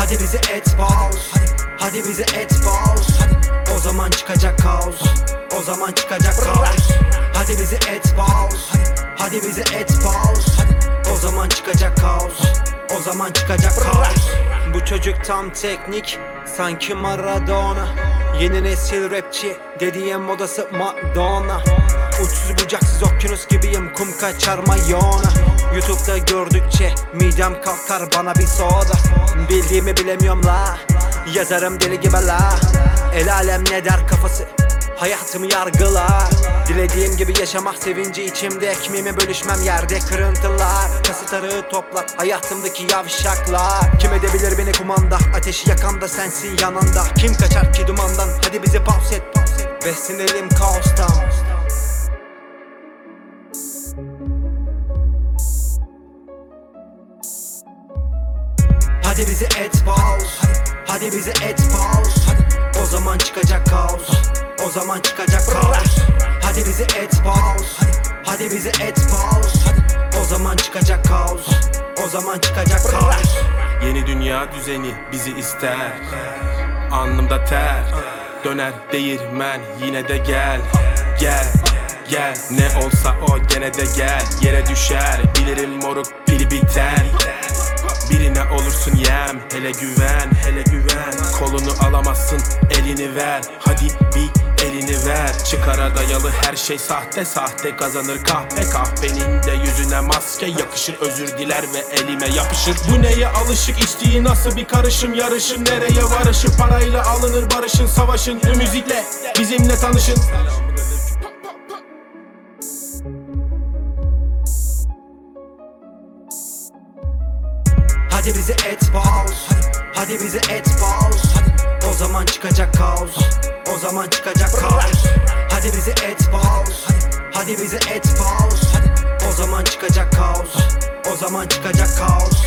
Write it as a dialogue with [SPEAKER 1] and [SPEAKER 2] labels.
[SPEAKER 1] Hadi bizi et boz, hadi bizi et boz. O zaman çıkacak kaos, o zaman çıkacak kaos. Hadi bizi et boz, hadi bizi et boz. O zaman çıkacak kaos, o zaman çıkacak kaos. Bu çocuk tam teknik, sanki Maradona. Yeni nesil rapçi, dediğim modası Madonna. Uçsuz bucaksız okyanus gibiyim, kum kaçar mayona. YouTube'da gördükçe midem kalkar, bana bir soda. Bildiğimi bilemiyorum la, yazarım deli gibi la. El alem ne der kafası, hayatımı yargılar. Dilediğim gibi yaşamak sevinci içimde, ekmeğimi bölüşmem yerde kırıntılar. Kasıtarı toplar hayatımdaki yavşaklar. Kim edebilir beni kumanda, ateşi yakan da sensin yanında. Kim kaçar ki dumandan, hadi bizi pause et. Beslenelim kaostan. Hadi bizi et boz, hadi bizi et boz. O zaman çıkacak kaos, o zaman çıkacak kaos. Hadi bizi et boz, hadi bizi et boz. O zaman çıkacak kaos, o zaman çıkacak kaos.
[SPEAKER 2] Yeni dünya düzeni bizi ister, alnımda ter. Döner değirmen yine de gel. Gel, gel, ne olsa o gene de gel. Yere düşer, bilirim moruk pili biter. Birine olursun yem, hele güven, hele güven. Kolunu alamazsın, elini ver. Hadi bir elini ver. Çıkara dayalı her şey sahte, sahte kazanır kahpe. Kahvenin de yüzüne maske yakışır, özür diler ve elime yapışır. Bu neye alışık, içtiği nasıl bir karışım. Yarışın nereye varışır, parayla alınır barışın. Savaşın bu müzikle, bizimle tanışın.
[SPEAKER 1] Hadi bizi et boz, hadi bizi et boz. O zaman çıkacak kaos, o zaman çıkacak kaos. Hadi bizi et boz, hadi bizi et boz. O zaman çıkacak kaos, o zaman çıkacak kaos.